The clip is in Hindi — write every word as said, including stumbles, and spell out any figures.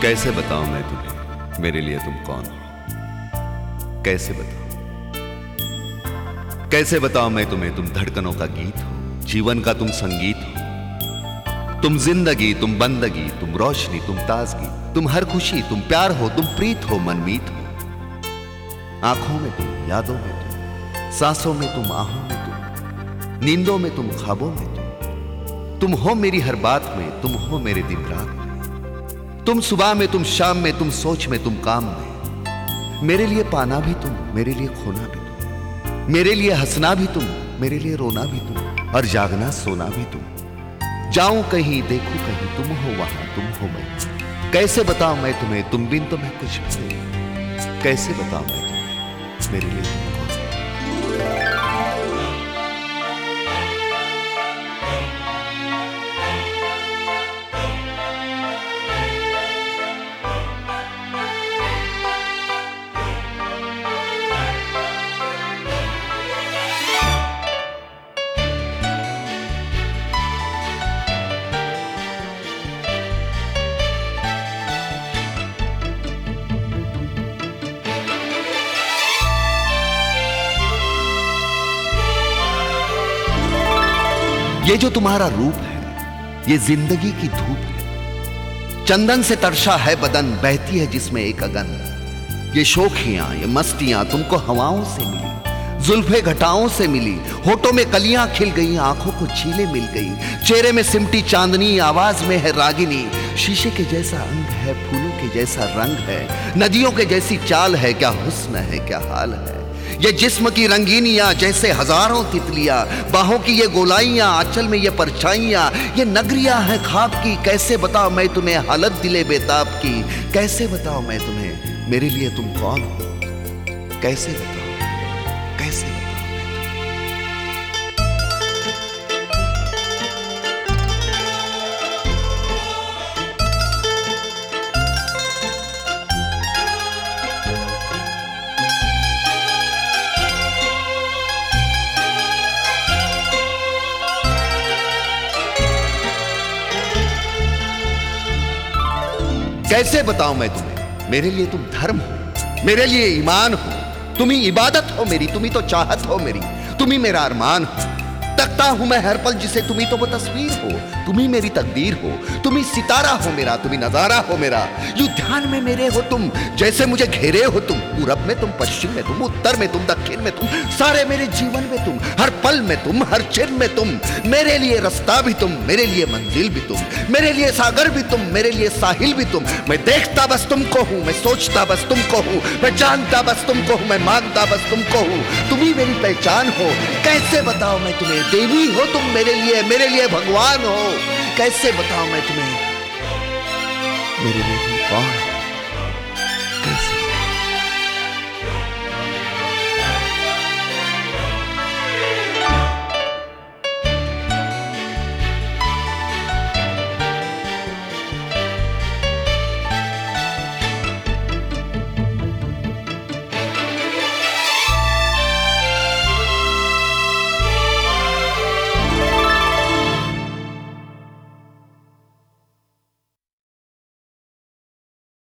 कैसे बताऊं मैं तुम्हें मेरे लिए तुम कौन हो। कैसे बताऊं कैसे बताऊं मैं तुम्हें तुम धड़कनों का गीत हो, जीवन का तुम संगीत हो। तुम जिंदगी, तुम बंदगी, तुम रोशनी, तुम ताजगी, तुम हर खुशी, तुम प्यार हो, तुम प्रीत हो, मनमीत हो। आंखों में तुम, यादों में तुम, सांसों में तुम, आहों में तुम, नींदों में तुम, ख्वाबों में तुम। तुम हो मेरी हर बात में, तुम हो मेरे दिन रात में। तुम सुबह में, तुम शाम में, तुम सोच में, तुम काम में। मेरे लिए पाना भी तुम, मेरे लिए खोना भी तुम, मेरे लिए हंसना भी तुम, मेरे लिए रोना भी तुम, और जागना सोना भी तुम। जाऊं कहीं, देखूं कहीं, तुम हो वहां, तुम हो मैं। कैसे बताऊं मैं तुम्हें, तुम बिन तो मैं कुछ भी नहीं। कैसे बताऊं मैं तुम्हें मेरे लिए तुम कौन हो। ये जो तुम्हारा रूप है, ये जिंदगी की धूप है। चंदन से तरशा है बदन, बहती है जिसमें एक अगन। ये शोखियां, ये मस्तियां तुमको हवाओं से मिली, जुल्फे घटाओं से मिली, होठों में कलियां खिल गई, आंखों को झीलें मिल गई, चेहरे में सिमटी चांदनी, आवाज में है रागिनी। शीशे के जैसा अंग है, फूलों के जैसा रंग है, नदियों के जैसी चाल है, क्या हुस्न है, क्या हाल है। ये जिस्म की रंगीनियां जैसे हजारों तितलियां, बाहों की ये गोलाइयां, आंचल में ये परछाइयां, ये नगरियां हैं ख्वाब की। कैसे बताऊं मैं तुम्हें हालत दिले बेताब की। कैसे बताऊं मैं तुम्हें मेरे लिए तुम कौन हो। कैसे बताऊं कैसे बताऊं कैसे बताऊं मैं तुम्हें मेरे लिए तुम धर्म हो, मेरे लिए ईमान हो, तुम ही इबादत हो मेरी, तुम ही तो चाहत हो मेरी, तुम ही मेरा अरमान हो। तकता हूं मैं हर पल जिसे, तुम ही तो वो तस्वीर हो, तुम ही मेरी तकदीर हो, तुम ही सितारा हो मेरा, तुम ही नजारा हो मेरा। यूं ध्यान में मेरे हो तुम, जैसे मुझे घेरे हो तुम। पूरब में तुम, पश्चिम में तुम, उत्तर में तुम, दक्षिण में तुम, सारे मेरे जीवन में तुम, हर पल में तुम, हर क्षण में तुम। मेरे लिए रास्ता भी तुम, मेरे लिए मंजिल भी तुम, मेरे लिए सागर भी तुम, मेरे लिए साहिल भी तुम। मैं देखता बस तुमको हूं, मैं सोचता बस तुमको हूं, मैं जानता बस तुमको हूं, मैं मांगता बस तुमको हूं। तुम ही मेरी पहचान हो। कैसे बताओ मैं तुम्हें, देवी हो तुम मेरे लिए, मेरे लिए भगवान हो। कैसे बताऊं मैं तुम्हें मेरे लिए तुम कौन हो। कैसे